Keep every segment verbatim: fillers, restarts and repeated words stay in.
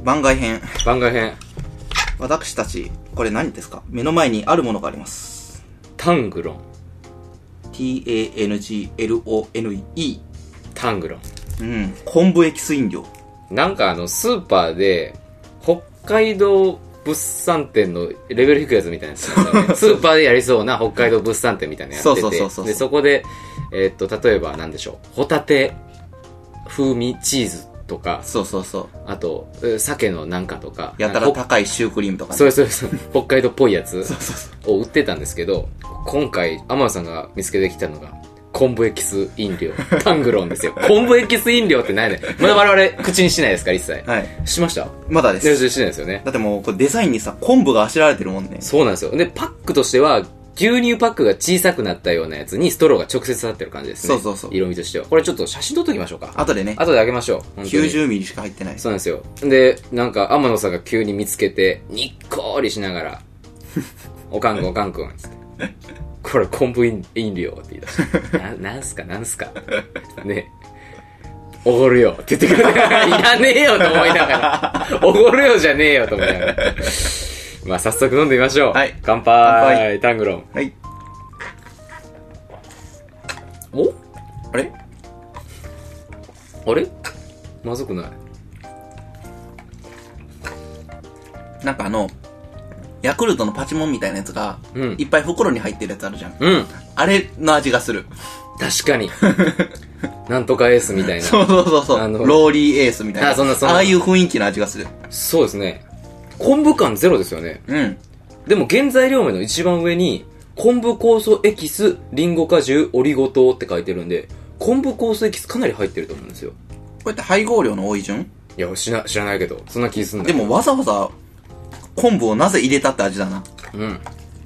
番外編。 番外編。 私たち、これ何ですか？目の前にあるものがあります。 タングロン。 ティーエーエヌジーエルオーエヌイー。 タングロン。 うん。昆布エキス飲料。 なんかあの、スーパーで、北海道物産展のレベル低いやつみたいなやつなんだよね。スーパーでやりそうな北海道物産展みたいなやつやってて。 そうそうそうそう。 で、そこで、えー、っと、例えば何でしょう。ホタテ風味チーズとか。 そうそうそう。 あと、鮭のなんかとか。 やたら高いシュークリームとかね。 そうそうそう。北海道っぽいやつそうそうそうを売ってたんですけど、今回、天野さんが見つけてきたのが、昆布エキス飲料。タングロンですよ。昆布エキス飲料って何やねん。まだ我々口にしないですから、一切。 はい。 しました？ まだです。 全然しないですよね。 だってもう、これデザインにさ、昆布があしらわれてるもんね。 そうなんですよ。で、パックとしては、牛乳パックが小さくなったようなやつにストローが直接立ってる感じですね。 そうそうそう。 色味としては。これちょっと写真撮っときましょうか。 後でね。 後であげましょう。 きゅうじゅうミリしか入ってない。 そうなんですよ。で、なんか、天野さんが急に見つけて、にっこーりしながら、おかんくんおかんくん、つって。これ昆布飲料って言い出して。な、なんすかなんすかね。おごるよって言ってくれて、いらねえよと思いながら、おごるよじゃねえよと思いながら。まあ早速飲んでみましょう。 はい。 乾杯。乾杯。タングロン。 はい。 おあれあれまずくない？ なんかあの、ヤクルトのパチモンみたいなやつが、うん、いっぱい袋に入ってるやつあるじゃん。 うん。 あれの味がする。 確かに。なんとかエースみたいな。 そうそうそうそう。あのローリーエースみたいな。あ、そんなそんな。ああいう雰囲気の味がする。 そうですね。昆布感ゼロですよね。 うん。でも原材料名の一番上に、昆布酵素エキス、リンゴ果汁、オリゴ糖って書いてるんで、昆布酵素エキスかなり入ってると思うんですよ。 こうやって配合量の多い順？ いや、知ら、知らないけど、そんな気すんだけど。でもわざわざ、昆布をなぜ入れたって味だな。 うん。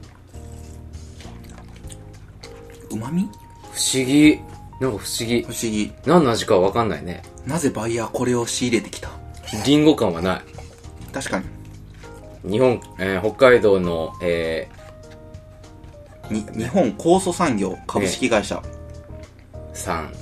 旨味？ 不思議。なんか不思議。 不思議。 何の味かはわかんないね。 なぜバイヤーこれを仕入れてきた？ リンゴ感はない。 確かに。 日本、えー、北海道の、えー、に、日本酵素産業株式会社、ね、 さん。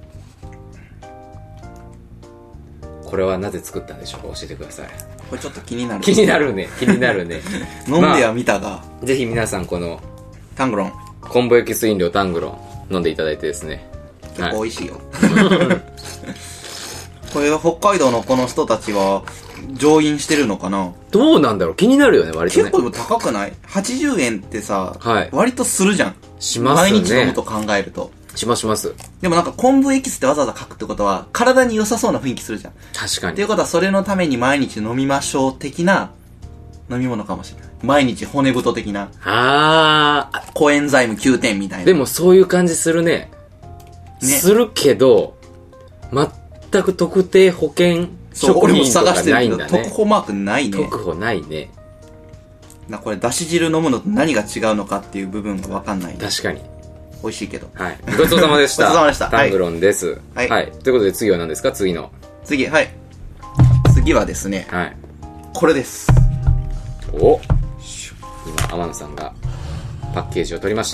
これはなぜ作ったんでしょうか？教えてください。 これちょっと気になる。 気になるね。気になるね。 飲んではみたが、まあ、ぜひ皆さんこの、 タングロン。 昆布エキス飲料タングロン飲んでいただいてですね。 結構美味しいよ。はい、これ北海道のこの人たちは上飲してるのかな？ どうなんだろう？気になるよね、割とね。 結構でも高くない？ はちじゅう 円ってさ、はい、割とするじゃん。 しますね。 毎日飲むと考えると。 しますします。 でもなんか昆布エキスってわざわざ書くってことは、体に良さそうな雰囲気するじゃん。 確かに。 っていうことはそれのために毎日飲みましょう的な飲み物かもしれない。毎日骨太的な。 あー。 コエンザイムきゅうてんみたいな。 でもそういう感じするね。ね。するけど、全く特定保険食品とかないんだね。 特保マークないね。 特保ないね。 な、これだし汁飲むのと何が違うのかっていう部分がわかんない、ね。 確かに。 美味しいけど。 はい。ごちそうさまでした。 ごちそうさまでした。 タングロンです。はい。はい。ということで次は何ですか？次の。 次、はい。次はですね。 はい。 これです。 お今、天野さんがパッケージを取りました。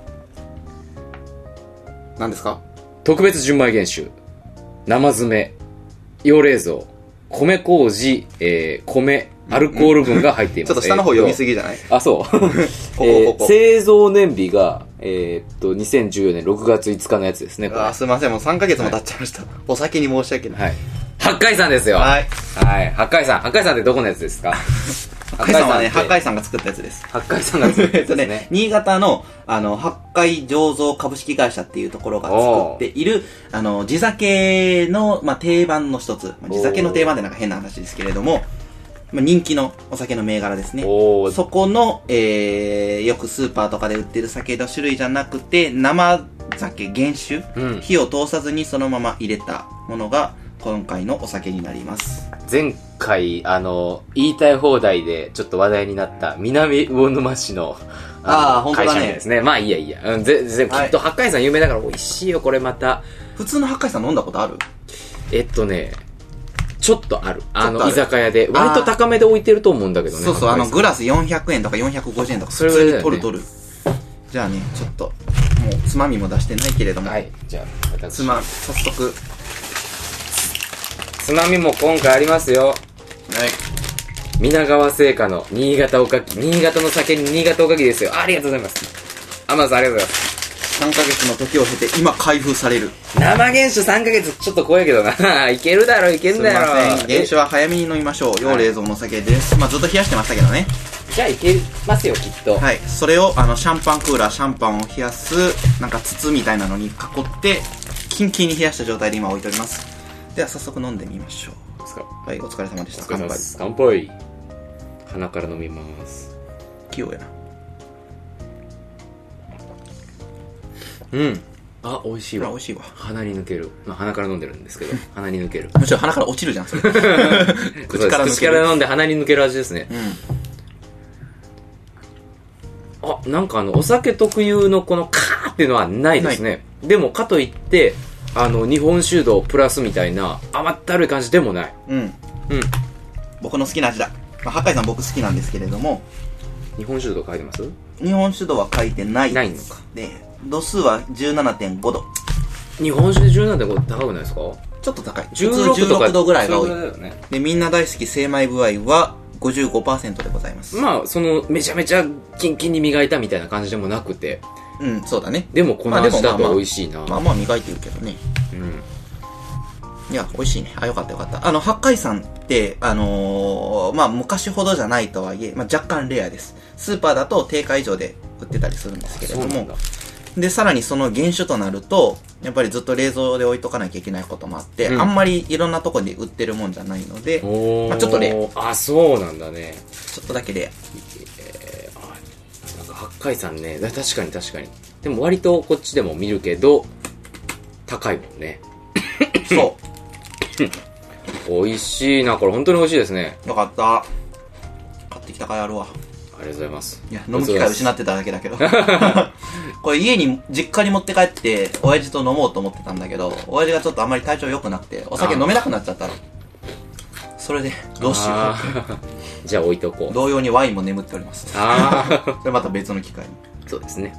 何ですか？ 特別純米原酒、生詰め、養冷蔵、米麹、えー、米、アルコール分が入っています。 ちょっと下の方読みすぎじゃない？ あ、そう。ここここえー、製造年日が、えー、っと、にせんじゅうよねんろくがついつかのやつですね。 あ、すいません。もうさんかげつも経っちゃいました。はい、お先に申し訳ない。 はい。八海山ですよ。 はい。 はい。八海山。八海山ってどこのやつですか？ 八海山はね、八海山が作ったやつです。 八海山が作ったやつですね。 新潟の、あの、八海醸造株式会社っていうところが作っている、あの、地酒の、まあ、定番の一つ。地酒の定番ってなんか変な話ですけれども、まあ、人気のお酒の銘柄ですね。そこの、えー、よくスーパーとかで売ってる酒の種類じゃなくて、生酒、原酒、うん、火を通さずにそのまま入れたものが、今回のお酒になります。 前回、あの、言いたい放題でちょっと話題になった南魚沼市の、 ああ、本当だね。 ですね。まあいいやいいや。うん、ぜ、ぜ、きっと八海山有名だから美味しいよ、これまた。 普通の八海山飲んだことある？ えっとね、ちょっとある。あの、居酒屋で。割と高めで置いてると思うんだけどね。 そうそう、あの、グラスよんひゃくえんとかよんひゃくごじゅうえんとか、普通に取る取る。じゃあね、ちょっと、もう、つまみも出してないけれども。 はい。じゃあ、私。 つま、早速。 つまみも今回ありますよ。 皆川製菓の新潟おかき、新潟の酒に新潟おかきですよ。ありがとうございます。天野さんありがとうございます。 さんかげつの時を経て今開封される。 生原酒さんかげつちょっと怖いけどな。いけるだろ、いけんだよ。 すいません。原酒は早めに飲みましょう。要冷蔵の酒です。まあずっと冷やしてましたけどね。 じゃあいけますよ、きっと。 はい。それを、あの、シャンパンクーラー、シャンパンを冷やす、なんか筒みたいなのに囲って、キンキンに冷やした状態で今置いております。では早速飲んでみましょう。はい、お疲れ様でした。 乾杯。乾杯。鼻から飲みます。 器用やな。 うん。あ、美味しいわ。 美味しいわ。 鼻に抜ける。まあ鼻から飲んでるんですけど、鼻に抜ける。 むしろ鼻から落ちるじゃん、それ。口から抜ける。 口から飲んで鼻に抜ける味ですね。 うん。 あ、なんかあの、お酒特有のこのカーっていうのはないですね。でも、かといって、あの、日本酒度プラスみたいな甘ったるい感じでもない。 うん。うん。僕の好きな味だ。まあ、八海山僕好きなんですけれども。 日本酒度書いてます？ 日本酒度は書いてないです。 ないのか。 で、度数は じゅうななてんご 度。 日本酒で じゅうななてんご 度高くないですか？ ちょっと高い。 じゅうろくとか度ぐらいが多い。 そうだよね。 で、みんな大好き精米具合は ごじゅうごパーセント でございます。 まあ、その、めちゃめちゃキンキンに磨いたみたいな感じでもなくて。 うん、そうだね。 でもこの味だと美味しいな。 まあまあ、まあまあ磨いてるけどね。 うん。 いや、美味しいね。あ、よかったよかった。あの、八海山って、あのー、まあ、昔ほどじゃないとはいえ、まあ、若干レアです。スーパーだと定価以上で売ってたりするんですけれども。で、さらにその原酒となると、やっぱりずっと冷蔵で置いとかなきゃいけないこともあって、うん、あんまりいろんなとこで売ってるもんじゃないので、まあ、ちょっとレア。あ、そうなんだね。 ちょっとだけレア。 えー、あ、なんか八海山ね、確かに確かに。でも割とこっちでも見るけど、高いもんね。 そう。 美味しいな、これ本当に美味しいですね。 よかった。買ってきた甲斐あるわ。 ありがとうございます。 いや、飲む機会失ってただけだけど。これ家に、実家に持って帰って、親父と飲もうと思ってたんだけど、親父がちょっとあんまり体調良くなくて、お酒飲めなくなっちゃったの。それで、どうしよう。じゃあ置いとこう。 同様にワインも眠っております。ああ。それまた別の機会に。 そうですね。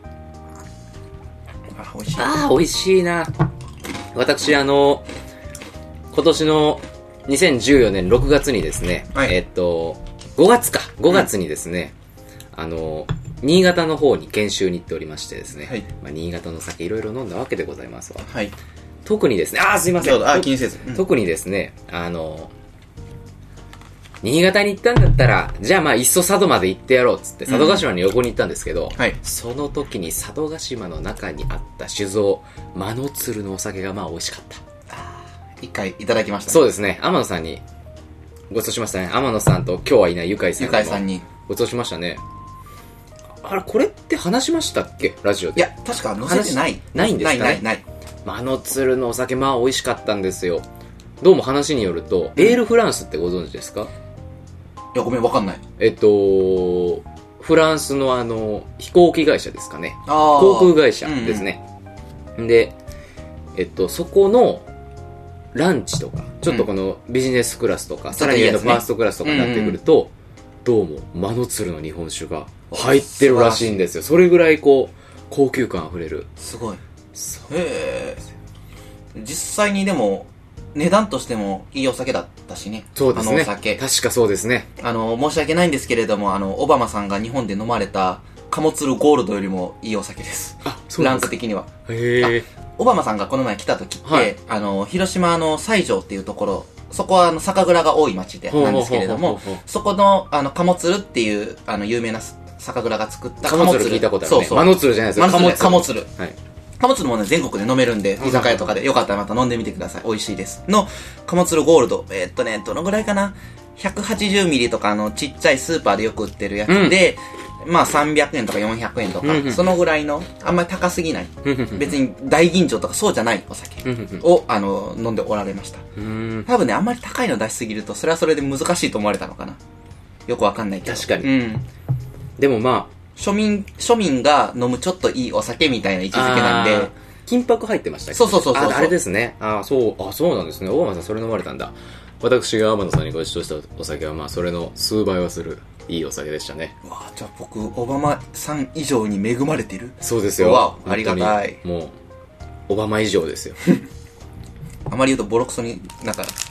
あ、美味しい。 ああ、美味しいな。私、あの、今年のにせんじゅうよねんろくがつにですね、はい、えっと、ごがつか、ごがつにですね、うん、あの、新潟の方に研修に行っておりましてですね、はい、まあ、新潟の酒いろいろ飲んだわけでございますわ。はい、特にですね、ああ、すいません。 あ、気にせず、 うん。特にですね、あの、新潟に行ったんだったら、じゃあまあいっそ佐渡まで行ってやろうっつって、佐渡島に旅行に行ったんですけど、うん、はい、その時に佐渡島の中にあった酒造、間の鶴のお酒がまあ美味しかった。 一回いただきましたね。 そうですね。天野さんにご馳走しましたね。天野さんと今日はいないゆかいさんにゆかいさんにご馳走しましたね。あれ、これって話しましたっけ、ラジオで？ いや、確か載せてない。 ないんですかね。 ないないない。 間の鶴のお酒、まあ美味しかったんですよ。どうも話によると、エールフランスってご存知ですか？ いや、ごめん、わかんない。 えっと、フランスのあの、飛行機会社ですかね。航空会社ですね。うんうん、で、えっと、そこの、ランチとか、ちょっとこのビジネスクラスとか、うん、さらに上のファーストクラスとかになってくると、うんうん、どうも、間の鶴の日本酒が入ってるらしいんですよ。それぐらいこう、高級感あふれる。 すごい。そうへえ。実際にでも、値段としてもいいお酒だったしね。 そうですね。 あのお酒。 確かそうですね。 あの、申し訳ないんですけれども、あの、オバマさんが日本で飲まれた、鴨鶴ゴールドよりもいいお酒です。 あ、そうですか。 ランク的には。 へえ。 オバマさんがこの前来た時って、はい、あの、広島の西条っていうところ、そこはあの酒蔵が多い町でなんですけれども、そこの、あの、鴨鶴っていう、あの、有名な酒蔵が作った鴨鶴。聞いたことあるね。そうそう。間の鶴じゃないですよ。 鴨鶴。鴨鶴。はい。鴨鶴もね、全国で飲めるんで、居酒屋とかで、よかったらまた飲んでみてください。美味しいです。の、鴨鶴ゴールド。えー、っとね、どのぐらいかな ?ひゃくはちじゅうミリ とか、あの、ちっちゃいスーパーでよく売ってるやつで、うん、まあさんびゃくえんとかよんひゃくえんとか、うんうん、そのぐらいの、あんまり高すぎない、別に大吟醸とかそうじゃないお酒を、あの、飲んでおられました。多分ね、あんまり高いの出しすぎると、それはそれで難しいと思われたのかな。よくわかんないけど。 確かに。うん。でもまあ、 庶民、庶民が飲むちょっといいお酒みたいな位置づけなんで、 金箔入ってましたっけ？ そうそうそうそう。 あ、あれですね。あ、そう、あ、そうなんですね。大山さんそれ飲まれたんだ。私が天野さんにご馳走したお酒は、まあ、それの数倍はする、いいお酒でしたね。 わあ、じゃあ僕、オバマさん以上に恵まれてる？ そうですよ。 わあ、ありがたい。 もう、オバマ以上ですよ。 あまり言うとボロクソになんか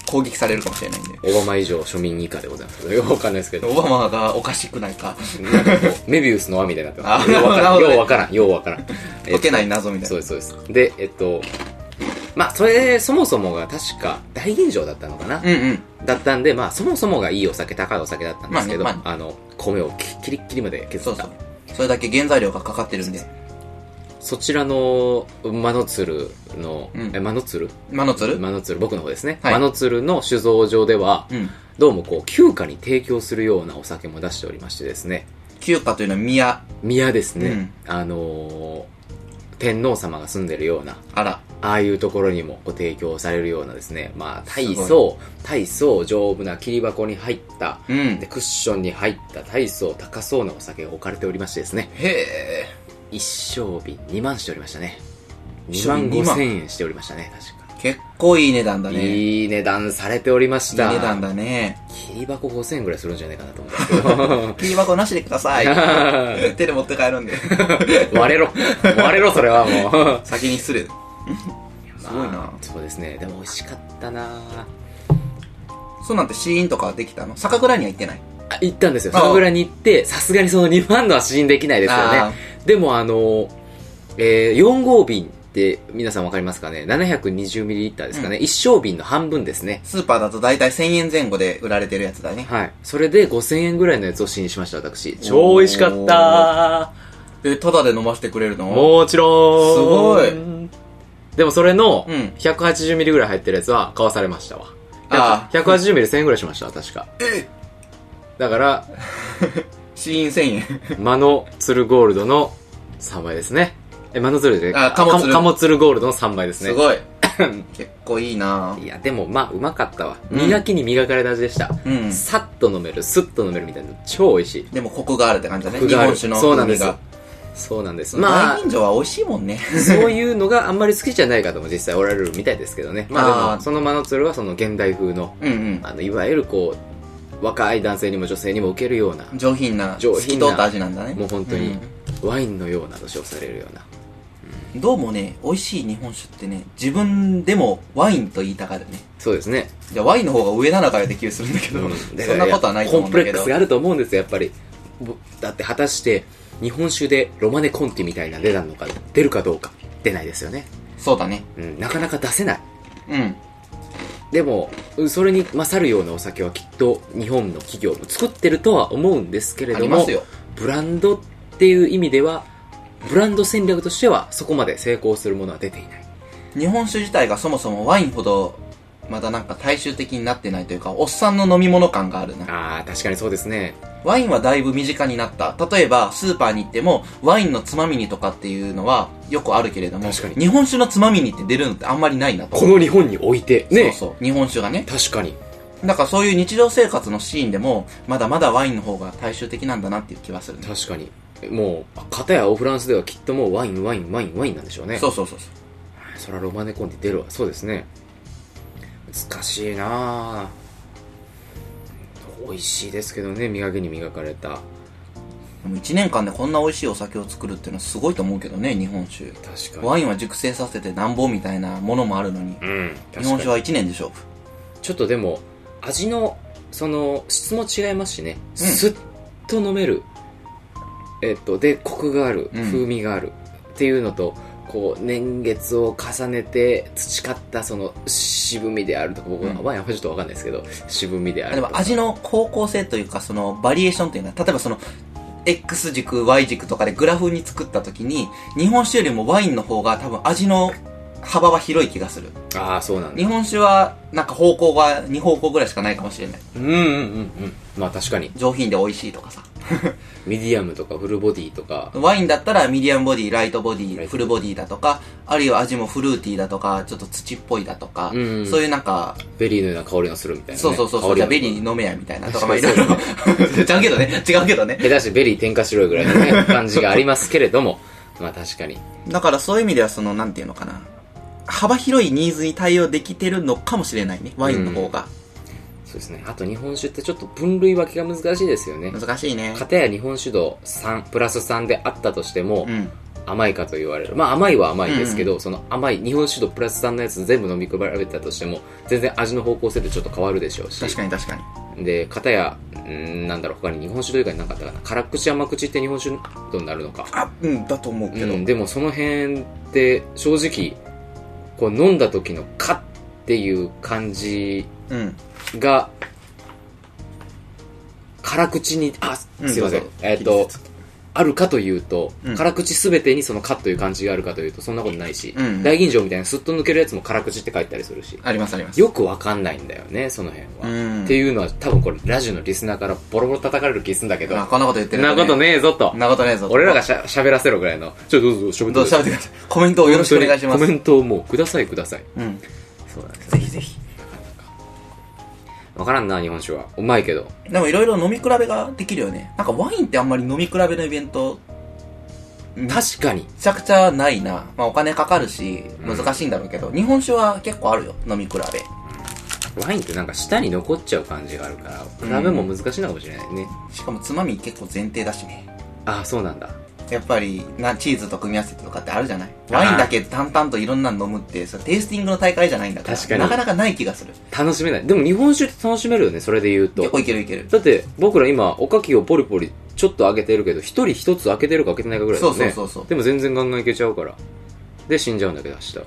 攻撃されるかもしれないんで。 オバマ以上庶民以下でございますけど、よくわかんないですけど。 オバマがおかしくないか。 なんかこう、メビウスの輪みたいになってます。 あようわからん。 なるほどねようわからん。ようわからん。 解けない謎みたいな。 そうです、そうです。で、えっと、まあ、それ、そもそもが確か大吟醸だったのかな、 うんうん。 だったんで、まあ、そもそもがいいお酒、高いお酒だったんですけど、 まあねまあの、米をキリッキリまで削った。 そうそう。それだけ原材料がかかってるんで。 そちらの、マノツルの、 うんえ、マノツルマノツルマノツル、僕の方ですね。 はいマノツルの酒造場では、 うん。 どうもこう、休暇に提供するようなお酒も出しておりましてですね、 旧家というのは宮。 宮ですね、 うんあのー天皇様が住んでるような、 あら。 ああいうところにもご提供されるようなですね、まあ、大す層、大層丈夫な切り箱に入った、 うんで、クッションに入った大層高そうなお酒が置かれておりましてですね、 へえ。 一升瓶にまんしておりましたね。に一升まん瓶ごせんえんしておりましたね、確か。 結構いい値段だね。いいいい値段されておりました。 値段だね。 切り箱ごせんえんぐらいするんじゃないかなと思うんですけど。 切り箱なしでください。手で持って帰るんで。 割れろ。割れろ、それはもう。 先に失礼。すごいな、 まあそうですね。でも美味しかったなそうなんてシーンとかできたの？酒蔵には行ってない？ あ、行ったんですよ。 ああ酒蔵に行って、さすがにそのにまんのは試飲できないですよあね。でもあの、えー、よん号瓶って皆さんわかりますかね？ ななひゃくにじゅうミリリッター ですかね。 うん、 一升瓶の半分ですね。 スーパーだと大体せんえんぜん後で売られてるやつだね。 はい。それでごせんえんぐらいのやつを試飲しました、私。超美味しかったえ、タダで飲ませてくれるの？ もちろん。 すごい。 でもそれのうんひゃくはちじゅうミリぐらい入ってるやつは買わされましたわ。 ああひゃくはちじゅうミリせんえんぐらいしました、確か。 えだから、 シーンせんえん。 マノツルゴールドのさんばいですね。え、マノツルで、 あ、カモツルカモツルゴールドのさんばいですね。 すごい。結構いいないや、でも、まあ、うまかったわ。 うん磨きに磨かれた味でした。 うんさっと飲める、スッと飲めるみたいな、超美味しい。 でもコクがあるって感じだね。 コクがある日本酒のそうなんです風味が。 そうなんです。まあ大吟醸は美味しいもんね。 そういうのがあんまり好きじゃない方も実際おられるみたいですけどね。まあでも、 あーそのマノツルはその現代風の、 うんうん。 あの、いわゆるこう、若い男性にも女性にも受けるような、 上品な、 上品な透き通った味なんだね。 もう本当に、ワインのようなと称されるような。 うん。どうもね、美味しい日本酒ってね、自分でもワインと言いたがるね。 そうですね。 じゃあワインの方が上なのかよって気がするんだけど、 うんそんなことはないと思うんだけどコンプレックス。があると思うんですよ、やっぱり。ぼだって果たして、日本酒でロマネコンティみたいな値段のか出るかどうか出ないですよね。 そうだね。 うん、なかなか出せない。 うん。 でも、それに勝るようなお酒はきっと日本の企業も作ってるとは思うんですけれどもありますよ、 ブランドっていう意味では、ブランド戦略としてはそこまで成功するものは出ていない。 日本酒自体がそもそもワインほど、まだなんか大衆的になってないというか、おっさんの飲み物感があるな。 ああ、確かにそうですね。 ワインはだいぶ身近になった。例えば、スーパーに行っても、ワインのつまみにとかっていうのはよくあるけれども、 確かに日本酒のつまみにって出るのってあんまりないなと。 この日本において、ね。 そうそう。日本酒がね。 確かに。 だからそういう日常生活のシーンでも、まだまだワインの方が大衆的なんだなっていう気はするね。 確かに。もう、片やフランスではきっともうワイン、ワイン、ワイン、ワインなんでしょうね。 そうそうそうそう。 そらロマネコンティ出るわ。そうですね。難しいなぁ。美味しいですけどね、磨きに磨かれた。 でもいちねんかんでこんな美味しいお酒を作るっていうのはすごいと思うけどね、日本酒。 確かに。 ワインは熟成させてなんぼみたいなものもあるのに、 うん。 日本酒はいちねんで勝負。 ちょっとでも、味の、その、質も違いますしね。 うんスッと飲める。えっと、で、コクがある。 うん風味がある。っていうのと、こう、年月を重ねて培ったその渋みであるとか、僕は、 うんワインはちょっとわかんないですけど、渋みであるでとか。 も味の方向性というか、そのバリエーションっていうのは、例えばその、X 軸、Y 軸とかでグラフに作った時に、日本酒よりもワインの方が多分味の幅は広い気がする。 ああ、そうなんだ。 日本酒は、なんか方向がに方向ぐらいしかないかもしれない。 うんうんうんうん。まあ確かに。 上品で美味しいとかさ。 ミディアムとかフルボディとか。 ワインだったらミディアムボディ、ライトボディ、 ライトフルボディだとか、あるいは味もフルーティーだとか、ちょっと土っぽいだとか、 うんうんそういうなんか、 ベリーのような香りがするみたいな、ね。 そうそうそうそう、 香りがじゃあベリー飲めやみたいなとか、まあい確ろかにいろ。違うけどね、違うけどね。 下手してベリー添加しろぐらいのね、感じがありますけれども。まあ確かに。 だからそういう意味ではその、なんていうのかな。幅広いニーズに対応できてるのかもしれないね、ワインの方が。 そうですね。あと日本酒ってちょっと分類分けが難しいですよね。 難しいね。 片や日本酒度さん、プラスさんであったとしても、 うん。 甘いかと言われる。まあ甘いは甘いですけど、うん、その甘い日本酒とプラスさんのやつ全部飲み比べたとしても、全然味の方向性でちょっと変わるでしょうし。 確かに確かに。 で、片や、んなんだろう、他に日本酒というかになかったかな。辛口甘口って日本酒となるのか。 あ、うん、だと思うけど。うん、 でもその辺って正直、こう飲んだ時のカッっていう感じが、うん、辛口に、あ、すいません。うん、えっと、あるかというと、うん、辛口すべてにそのカッという感じがあるかというとそんなことないし、うん、大吟醸みたいなスッと抜けるやつも辛口って書いてたりするし、 ありますあります。 よくわかんないんだよね、その辺は、うん、っていうのは多分これラジオのリスナーからボロボロ叩かれる気するんだけど、 あ、こんなこと言ってると、ね、そんなことねえぞと、 そんなことねえぞと、 俺らがしゃ喋らせろぐらいの、ちょっとどうぞ喋ってください。 どうぞ喋ってください。コメントをよろしくお願いします。 コメントをもうくださいください。 うん。そうなんです。ぜひぜひ。 わからんな、日本酒は。うまいけど。 でもいろいろ飲み比べができるよね。なんかワインってあんまり飲み比べのイベント、 確かに。めちゃくちゃないな。まあお金かかるし、難しいんだろうけど、うん、日本酒は結構あるよ、飲み比べ。 ワインってなんか舌に残っちゃう感じがあるから、比べも難しいのかもしれないね。 うん、しかもつまみ結構前提だしね。 ああ、そうなんだ。 やっぱりなチーズと組み合わせてとかってあるじゃない。ワインだけ淡々といろんなの飲むってそテイスティングの大会じゃないんだから、確かになかなかない気がする。 楽しめない。でも日本酒って楽しめるよね、それで言うと。 結構いけるいける。 だって僕ら今おかきをポリポリちょっと開けてるけど、一人一つ開けてるか開けてないかぐらいだよね。 そうそうそうそう。 でも全然ガンガンいけちゃうからで死んじゃうんだけど明日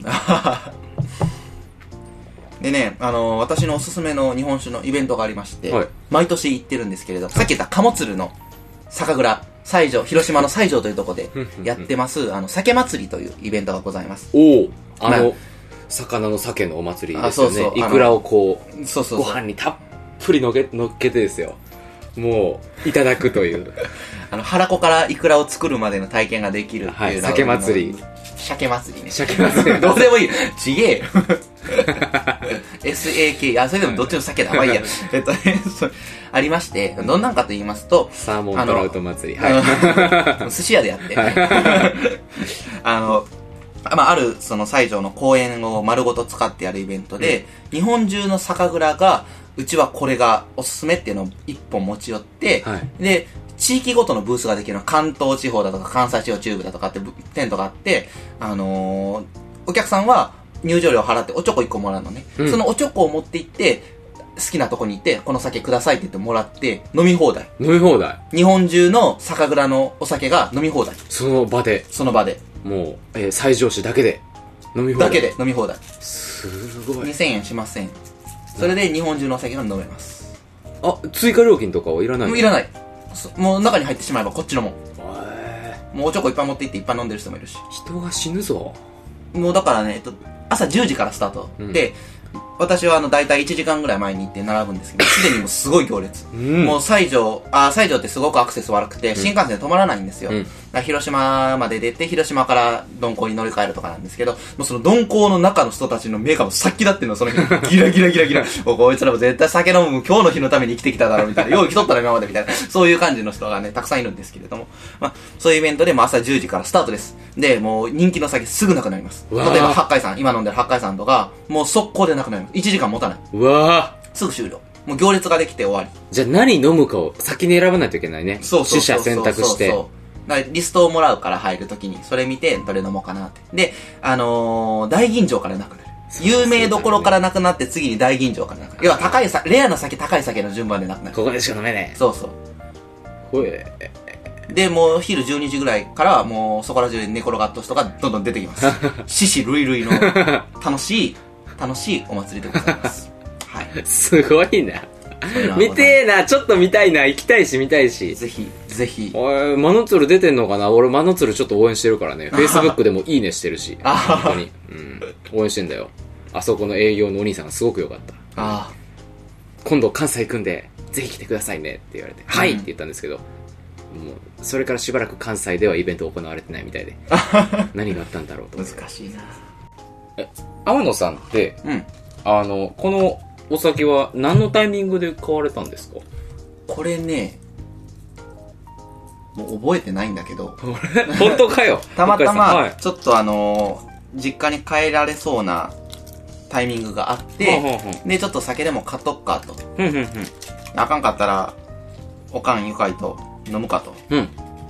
でね、あのー、私のおすすめの日本酒のイベントがありまして、はい、毎年行ってるんですけれど、さっき言った鴨鶴の酒蔵西条、広島の西条というところでやってますあの酒祭りというイベントがございます。 おお、あの、まあ、魚の鮭のお祭りですよね。そうそう、イクラをこう、 そうそうそう、 ご飯にたっぷりのけ乗っけてですよ、もういただくというあの腹子からイクラを作るまでの体験ができるっていう、はい、 酒祭り、 鮭祭りね。 鮭祭りどうでもいい。ちげえよ。エスエーケー、あ、それでもどっちも鮭だ。まあいいや。えっとね、ありまして、どんなんかと言いますと、 サーモントラウト祭り。はい。 寿司屋でやって。あの、まあ、ある、その西条の公園を丸ごと使ってやるイベントで、うん、日本中の酒蔵が、うちはこれがおすすめっていうのを一本持ち寄って、はい、で、地域ごとのブースができるの。関東地方だとか関西地方中部だとかってテントがあって、あのー、お客さんは入場料払っておちょこいっこもらうのね、うん、そのおちょこを持って行って好きなとこに行ってこの酒くださいって言ってもらって飲み放題。 飲み放題。 日本中の酒蔵のお酒が飲み放題。 その場で。 その場で。 もう、えー、西条市だけで飲み放題。 だけで飲み放題。 すごい。 にせんえんしません。それで日本中のお酒が飲めます。 あ、追加料金とかはいらないの？ いらない。もう中に入ってしまえばこっちのもん。もうおちょこいっぱい持って行っていっぱい飲んでる人もいるし。 人が死ぬぞ。もうだからね、えっと、朝じゅうじからスタート、うん、で、私はあの大体いちじかんぐらい前に行って並ぶんですけど、すでにもうすごい行列。うん、もう西条、あ、西条ってすごくアクセス悪くて、新幹線で止まらないんですよ。うん、だから広島まで出て、広島から鈍行に乗り換えるとかなんですけど、もうその鈍行の中の人たちの目がもうさっきだっていうのその日、ギラギラギラギラ。もうこいつらも絶対酒飲む、今日の日のために生きてきただろうみたいな、よう生きとったら今までみたいな、そういう感じの人がね、たくさんいるんですけれども、まあ、そういうイベントでも朝じゅうじからスタートです。で、もう人気の酒すぐなくなります。例えば八海山、今飲んでる八海山とか、もう速攻でなくなります。いちじかん持たない。 うわー、すぐ終了。もう行列ができて終わり。 じゃあ何飲むかを先に選ばないといけないね。 そうそうそうそう。 取捨選択して。そうそうだからリストをもらうから入るときに、それ見てどれ飲もうかなって。で、あのー、大吟醸からなくなる。有名どころからなくなって次に大吟醸からなくなる。要は高いさ、レアな酒、高い酒の順番でなくなる。 ここでしか飲めねえ。 そうそう。 ほえ。 で、もう昼じゅうにじぐらいから、もうそこら中で寝転がった人がどんどん出てきます。獅子類類の楽しい、楽しいお祭りでございます。はい。 すごいな。見てえな、ちょっと見たいな、行きたいし見たいし。 ぜひ、ぜひ。 おい、マノツル出てんのかな？俺マノツルちょっと応援してるからね。Facebook でもいいねしてるし。本当に。うん。応援してんだよ。あそこの営業のお兄さんがすごく良かった。 ああ。 今度関西行くんで、ぜひ来てくださいねって言われて、はい、うん、って言ったんですけど、もう、それからしばらく関西ではイベント行われてないみたいで、何があったんだろうと。 難しいな。 え、天野さんって、 うん。 あの、このお酒は何のタイミングで買われたんですか？ これね、もう覚えてないんだけど。 本当かよ。 たまたま、はい、ちょっとあのー、実家に帰られそうなタイミングがあって、ほうほうほう、で、ちょっと酒でも買っとくかと。 ふんふんふん、 あかんかったら、おかんゆかいと飲むかと。 うん。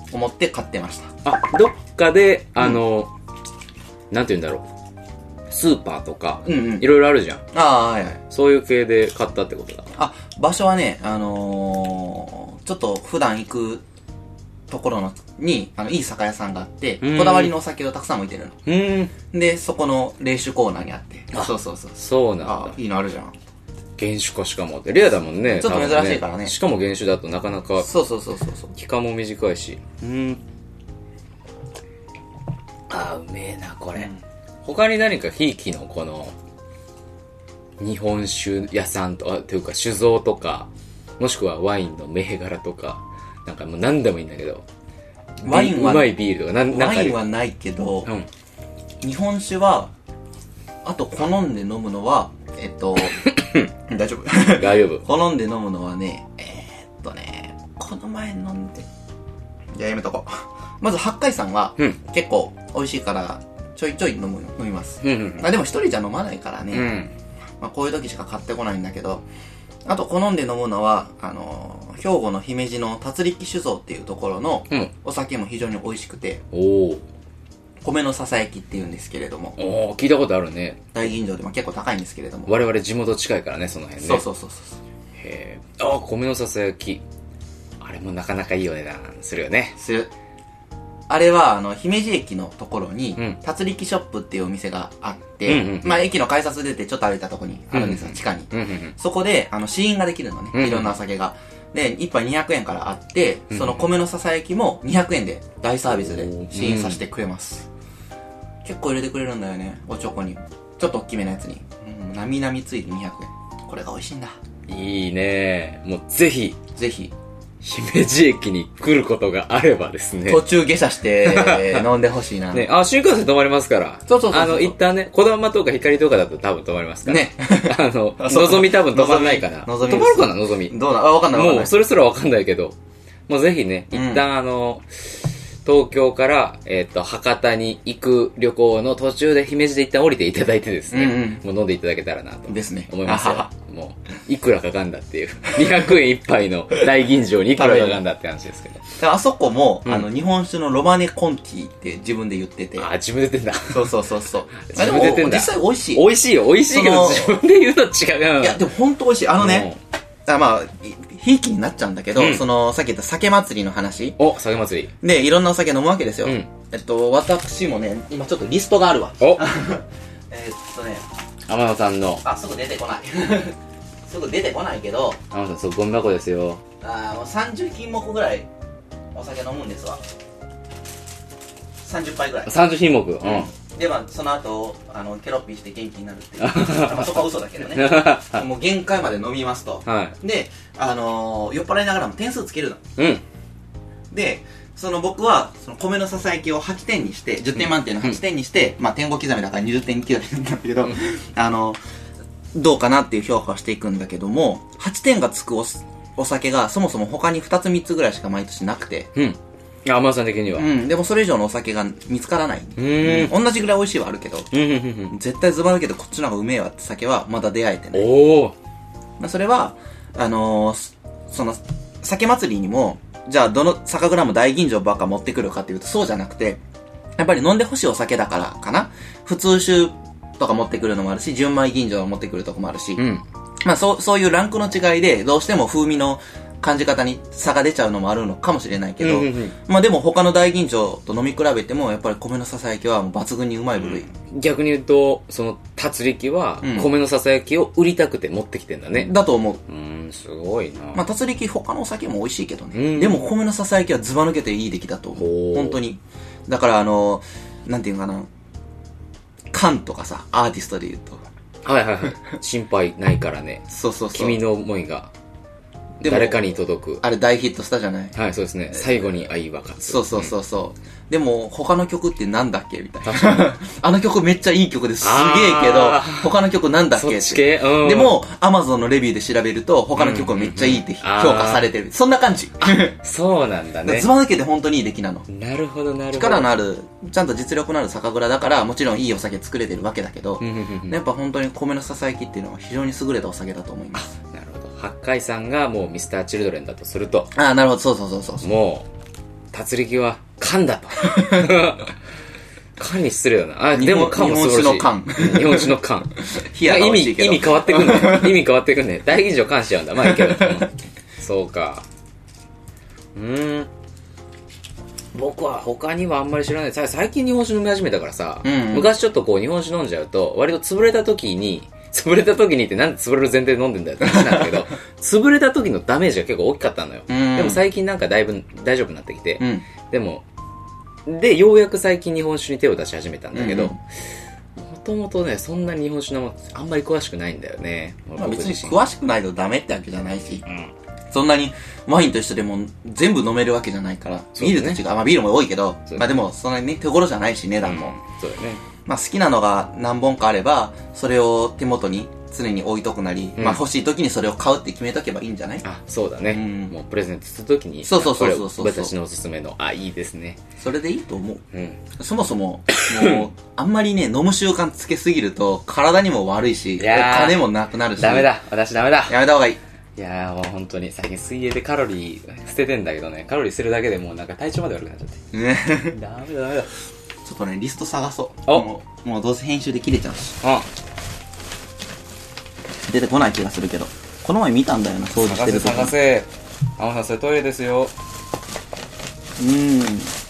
思って買ってました。 あ、どっかで、あの、うん、なんて言うんだろう。スーパーとか、うんうん、いろいろあるじゃん。 ああ、はいはい。 そういう系で買ったってことだ。 あ、場所はね、あのー、ちょっと普段行くところのに、あの、いい酒屋さんがあって、こだわりのお酒をたくさん置いてるの。うん。で、そこの冷酒コーナーにあって。そうそうそう。 そうなんだ。 あ、いいのあるじゃん。 原酒かしかもって。レアだもんね。 ちょっと珍しいからね。 しかも原酒だとなかなか。 そうそうそうそうそう。 期間も短いし。うん。あー、うめえな、これ。うん、他に何かひいきのこの、日本酒屋さんと、あ、というか酒造とか、もしくはワインの銘柄とか、なんかもう何でもいいんだけど。 ワインは、 うまいビールとか、なんワインはないけど、うん、日本酒は、あと好んで飲むのは、えっと、大丈夫大丈夫。 好んで飲むのはね、えー、っとね、この前飲んで、じゃあやめとこう。まず八海山は、うん、結構美味しいから、ちょいちょい飲む、飲みます。うんうん、あでも一人じゃ飲まないからね、うん、まあこういう時しか買ってこないんだけど、あと好んで飲むのは、あのー、兵庫の姫路の達力酒造っていうところのお酒も非常に美味しくて、うん、お米のささやきっていうんですけれども、 お聞いたことあるね。 大吟醸でも結構高いんですけれども、 我々地元近いからね、その辺ね。 そうそうそうそう。 へえ。あ、米のささやき、あれもなかなかいいお値段するよね。 する。あれは、あの、姫路駅のところに、うん、達力ショップっていうお店があって、うんうんうん、まあ、駅の改札出てちょっと歩いたところにあるんですよ、うんうん、地下に、うんうんうん。そこで、あの、試飲ができるのね、うんうん、いろんなお酒が。で、一杯にひゃくえんからあって、その米のささやきもにひゃくえんで大サービスで試飲させてくれます。うん、結構入れてくれるんだよね、おちょこに。ちょっと大きめのやつに。うん、なみなみついてにひゃくえん。これが美味しいんだ。 いいね。もうぜひ。 ぜひ。 姫路駅に来ることがあればですね。 途中下車して飲んでほしいな。 ね、あ、新幹線止まりますから。 そうそうそうそう。 あの、一旦ね、こだまとか光とかだと多分止まりますから。ね。あの、のぞみ多分止まんないかな。のぞみ。止まるかな、のぞみ。 どうな、あ、わかんないわかんない。 もう、それすらわかんないけど。もうぜひね、一旦あの、東京から、えっと、博多に行く旅行の途中で姫路で一旦降りていただいてですね、うんうん、もう飲んでいただけたらなと。 ですね。 思いますよ。もう、いくらかかんだっていう。にひゃくえん一杯の大吟醸にいくらかかんだって話ですけど。 あそこも、うん、あの、日本酒のロマネコンティって自分で言ってて。 あ、自分で言ってんだ。 そうそうそうそう。 自分で言ってんだ。 実際美味しい。 美味しいよ。美味しいけど、自分で言うと違う。 いや、でも本当美味しい。あのね、あまあ、ひいきになっちゃうんだけど、うん、その、さっき言った酒祭りの話。 お、酒祭り。 で、いろんなお酒飲むわけですよ。うん、えっと、私もね、今ちょっとリストがあるわ。 おえっとね。 天野さんの。 あ、すぐ出てこない。すぐ出てこないけど。 天野さん、そう、ゴミ箱ですよ。 あもうさんじゅう品目ぐらいお酒飲むんですわ。さんじゅっぱいぐらい。 さんじゅう品目。うん。 で、まあ、その後、あの、ケロッピーして元気になるっていう。まあ、そこは嘘だけどね。もう限界まで飲みますと。はい。で、あのー、酔っ払いながらも点数つけるの。うん。で、その僕は、その米のささやきをはちてんにして、じゅってん満点のはちてんにして、うん、まあ、点ご刻みだからにじゅってん刻みなんだけど、うん、あの、どうかなっていう評価をしていくんだけども、はちてんがつくお、お酒がそもそも他にふたつみっつぐらいしか毎年なくて、 うん。天野さん的には。 うん、でもそれ以上のお酒が見つからない。うん、同じぐらい美味しいはあるけど、絶対ズバ抜けてこっちの方がうめえわって酒はまだ出会えてない。おー。まあ、それは、あのー、その、酒祭りにも、じゃあどの酒蔵も大吟醸ばっか持ってくるかっていうとそうじゃなくて、やっぱり飲んでほしいお酒だからかな。普通酒とか持ってくるのもあるし、純米吟醸を持ってくるとこもあるし、うん、まあそう、そういうランクの違いで、どうしても風味の感じ方に差が出ちゃうのもあるのかもしれないけど、うんうんうん、まあでも他の大吟醸と飲み比べてもやっぱり米のささやきはもう抜群にうまい部類、 うん、逆に言うとその達力は米のささやきを売りたくて持ってきてんだね、 うん、だと思う。 うん、すごいな。 まあ達力他のお酒も美味しいけどね、うん、でも米のささやきはズバ抜けていい出来だと思う。本当にだからあのなんていうかな、缶とかさアーティストで言うとはいはいはい心配ないからねそうそうそう、 君の思いが誰かに届く。 あれ大ヒットしたじゃない。 はい、そうですね。最後に愛は勝つ。 そうそうそうそう。うん、でも、他の曲ってなんだっけみたいな。あの曲めっちゃいい曲ですげえけど、他の曲なんだっけって。 そっち系、うん、 でも、アマゾンのレビューで調べると、他の曲めっちゃいいって評価されてる。そんな感じ。 そうなんだね。 ズバ抜けて本当にいい出来なの。 なるほど、なるほど。 力のある、ちゃんと実力のある酒蔵だから、もちろんいいお酒作れてるわけだけど、やっぱ本当に米のささやきっていうのは非常に優れたお酒だと思います。 八海さんがもうミスターチルドレンだとすると、 ああ、なるほど、そうそうそうそう。 もう達力は缶だと。缶に失礼だな。あ、でも缶も素晴らしい。 日本酒の缶。 日本酒の缶。 冷やが美味しいけど。 意味、意味変わってくんね。意味変わってくんね。大吟醸缶しちゃうんだ。まあいいけど。そうか。うーん。僕は他にはあんまり知らない。最近日本酒飲み始めたからさ、うんうん、昔ちょっとこう日本酒飲んじゃうと、割と潰れた時に、潰れた時にってなんで潰れる前提で飲んでんだよって話なんだけど、潰れた時のダメージが結構大きかったのよ。うん、でも最近なんかだいぶ大丈夫になってきて、うん、でも、で、ようやく最近日本酒に手を出し始めたんだけど、もともとね、そんな日本酒のあんまり詳しくないんだよね。 まあ、別に詳しくないとダメってわけじゃないし、うん、そんなにワインと一緒でも全部飲めるわけじゃないから、ね、ビールと違う、まあビールも多いけど、まあでもそんなにね、手頃じゃないし、値段も。うん、 そうだね。 まあ好きなのが何本かあれば、それを手元に常に置いとくなり、うん、まあ欲しい時にそれを買うって決めとけばいいんじゃない？ あ、そうだね。うん、もうプレゼントする時に、 そうそうそうそうそう。 私のおすすめの、あ、いいですね。 それでいいと思う。うん。そもそも、もう、あんまりね、飲む習慣つけすぎると、体にも悪いし、お金もなくなるし。 ダメだ。私ダメだ。 やめた方がいい。 いやーもう本当に最近水泳でカロリー捨ててんだけどね、カロリー捨てるだけでもうなんか体調まで悪くなっちゃって。ね。ダメだダメだ。 ちょっとね、リスト探そう。もう、もうどうせ編集で切れちゃうし。うん。出てこない気がするけど。この前見たんだよな、掃除してるとき。 探せ探せ。あのさん、それトイレですよ。 うーん。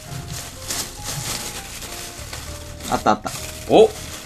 あったあった。 お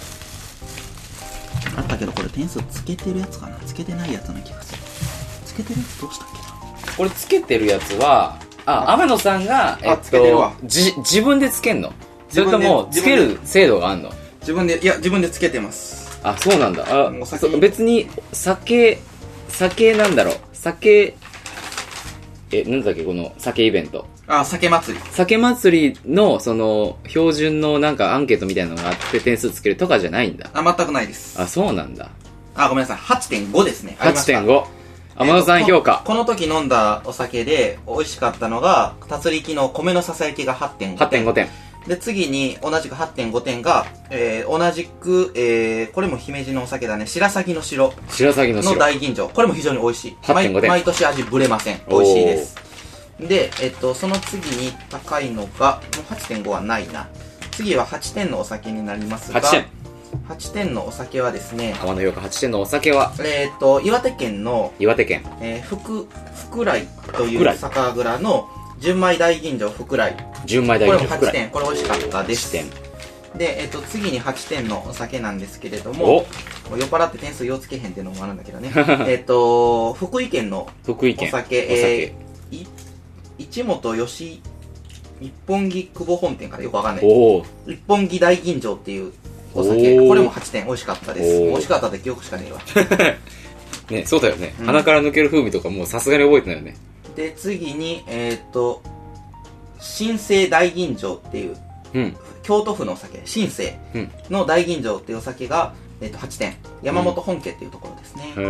あったけど、これ点数つけてるやつかな？つけてないやつな気がする。つけてるやつどうしたっけな？ これつけてるやつは、あ、天野さんが、えっと、じ、自分でつけんの？それとも、つける制度があんの？ 自分で、いや、自分でつけてます。 あ、そうなんだ。あ、別に、酒、酒なんだろう。酒、え、なんだっけ、この酒イベント。 あ、酒祭り。 酒祭りの、その、標準のなんかアンケートみたいなのがあって点数つけるとかじゃないんだ。 あ、全くないです。 あ、そうなんだ。 あ、ごめんなさい。はちてんご ですね。 はちてんご。天野さん評価。 この時飲んだお酒で美味しかったのが、達力の米のささやきが はってんご 点。 はってんごてん。 で、次に同じく はってんご 点が、えー、同じく、えー、これも姫路のお酒だね。白鷺の城。 白鷺の城。 の大吟醸。これも非常に美味しい。 はってんごてん。 毎年味ぶれません。美味しいです。で、えっと、その次に高いのが、もう はちてんご はないな。次ははちてんのお酒になりますが、 はちてん。 はちてんのお酒はですね、 天野評価はちてんのお酒は、 えっと、岩手県の、 岩手県、 えー、福、福来という酒蔵の、純米大吟醸福来。 純米大吟醸福来。これもはちてん。これ美味しかったです。はちてん。で、えっと、次にはちてんのお酒なんですけれども、もう酔っ払って点数ようつけへんっていうのもあるんだけどね。えっと、福井県の福井県お酒、えー、い一本吉、一本木久保本店からよくわかんない。一本木大吟醸っていうお酒。これもはちてん。美味しかったです。美味しかったって記憶しかねえわ。 ね、そうだよね。うん、鼻から抜ける風味とかもうさすがに覚えてないよね。 で、次に、えっと、新生大吟醸っていう、うん、京都府のお酒、新生の大吟醸っていうお酒が、えっと、はちてん。山本本家っていうところですね。うん、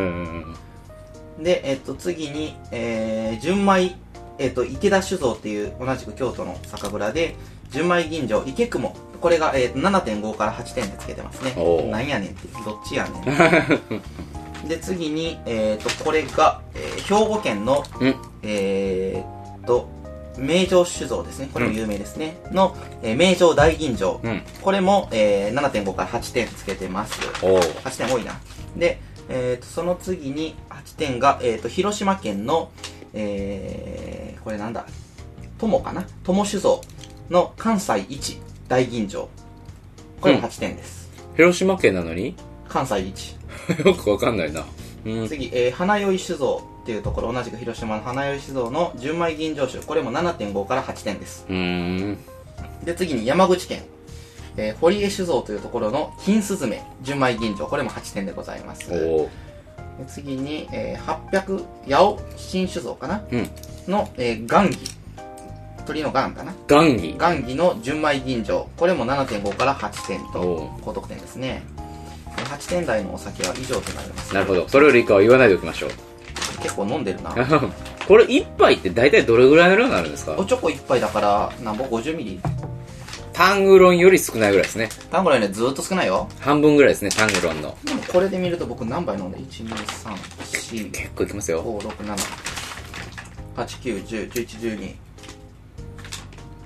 で、えっと、次に、えー、純米、えっと、池田酒造っていう同じく京都の酒蔵で、純米吟醸、池雲。これが、えー、ななてんご からはちてんでつけてますね。なんやねんって、どっちやねん。で、次に、えっと、これが、えー、兵庫県の、えー、っと、名城酒造ですね。これも有名ですね。うん、の、えー、名城大吟醸。うん、これも、えー、ななてんご からはちてんつけてます。はちてん多いな。で、えー、とその次にはちてんが、えー、と広島県の、えー、これなんだ、友かな友酒造の関西一大吟醸。これもはちてんです。 うん、広島県なのに関西一。 よくわかんないな。 うん、次、えー、花酔酒造っていうところ、同じく広島の花酔酒造の純米吟醸酒。これも ななてんご からはちてんです。うーん。で、次に山口県、えー、堀江酒造というところの金スズメ純米吟醸。これもはちてんでございます。で次に、えー、はっぴゃく八尾新酒造かな、うん、の、えー、雁木。鳥の雁かな雁木。 雁木の純米吟醸。これも ななてんご からはちてんと高得点ですね。はちてん台のお酒は以上となります。 なるほど。それより以下は言わないでおきましょう。 結構飲んでるな。 これいっぱいって大体どれぐらいの量になるんですか？ おちょこいっぱいだから、なんぼ ごじゅうミリ？ タングロンより少ないぐらいですね。 タングロンよりずーっと少ないよ。 半分ぐらいですね、タングロンの。 でもこれで見ると僕何杯飲んで いち、に、さん、よん、 結構いきますよ。 ご、ろく、なな、はち、きゅう、じゅう、じゅういち、じゅうに、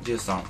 じゅうさん、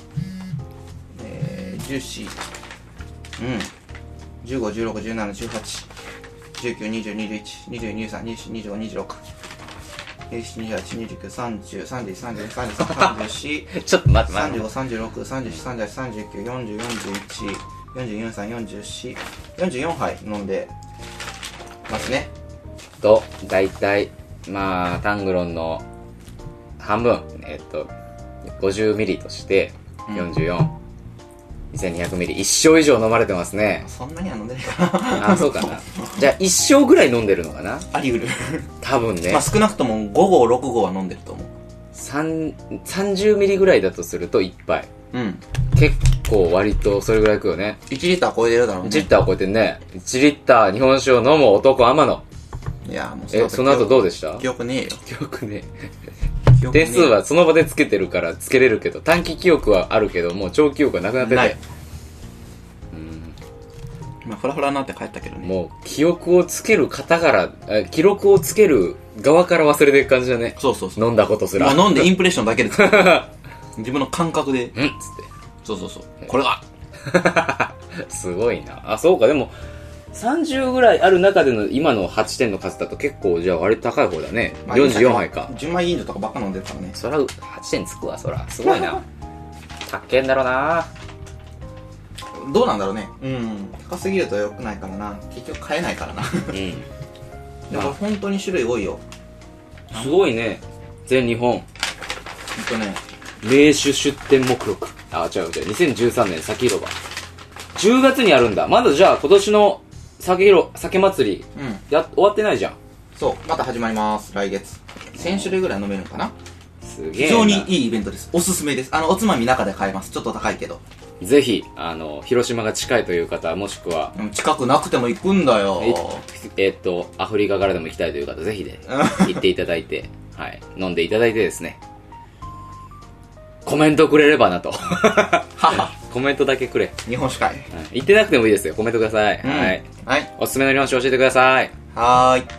えー、じゅうよん、うん、じゅうご、じゅうろく、じゅうなな、じゅうはち、じゅうきゅう、にじゅう、にじゅういち、にじゅうに、にじゅうさん、にじゅうよん、にじゅうご、にじゅうろく、にじゅうなな、にじゅうはち、にじゅうきゅう、さんじゅう、さんじゅういち、さんじゅうに、さんじゅうさん、さんじゅうよん、 ちょっと待ってさんじゅうご、 待って。 さんじゅうろく、さんじゅうなな、さんじゅうはち、さんじゅうきゅう、よんじゅう、よんじゅういち、よんじゅうに、よんじゅうさん、よんじゅうよん、よんじゅうよんはい飲んでますね。 と、だいたい、まあ、タングロンの半分、えっと、ごじゅうミリとしてよんじゅうよん、にせんにひゃくミリ、一升以上飲まれてますね。 そんなには飲んでないかな。 ああ、そうかな。じゃあ一升ぐらい飲んでるのかな。 あり得る。 多分ね。 まあ少なくともご合ろく合は飲んでると思う。 さんじゅうミリぐらいだとするといっぱい。 うん。 結構割とそれぐらいいくよね。 いちリッター超えてるだろうね。 いちリッターを超えてんね。いちリッター日本酒を飲む男天野。 いやもうえ、その後どうでした？ 記憶ねえよ。 記憶ね。 記憶ねえ点数はその場でつけてるからつけれるけど、短期記憶はあるけど、もう長記憶はなくなってて。 ない。 うん。 まあフラフラになって帰ったけどね。 もう記憶をつける方から、え記録をつける側から忘れていく感じだね。 そうそうそう。 飲んだことすら。 もう飲んでインプレッションだけで作る。自分の感覚で。 うんっつって。 そうそうそう。これがすごいな。あ、そうか。でも、さんじゅうぐらいある中での今のはちてんの数だと結構、じゃあ割と高い方だね。 まあよんじゅうよんはいか。 純米吟醸とかばっか飲んでるからね。 そら、はちてんつくわ、そら。すごいな。高けんだろうな。 どうなんだろうね。うん。高すぎると良くないからな。結局買えないからな。 うん。 でも本当に種類多いよ。 すごいね。全日本。 ほんとね。 名酒出店目録。あ、違う違う。にせんじゅうさんねん酒広場。じゅうがつにあるんだ。まだじゃあ今年の酒広、酒祭り、 うん。 や、終わってないじゃん。 そう。また始まります。来月。せん種類ぐらい飲めるのかな。 すげえな。 非常にいいイベントです。おすすめです。あの、おつまみ中で買えます。ちょっと高いけど。 ぜひ、あの、広島が近いという方、もしくは、 でも近くなくても行くんだよ。 ええっと、アフリカからでも行きたいという方、ぜひで、行っていただいて、はい、飲んでいただいてですね、コメントくれればなと。 はは。 コメントだけくれ。 日本酒会。 はい、言ってなくてもいいですよ。コメントください。 うんはい。 はい。 おすすめの日本酒教えてください。 はーい。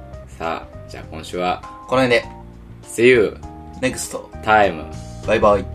さあ、じゃあ今週は、 この辺で、 See you, NEXT。 time. バイバイ。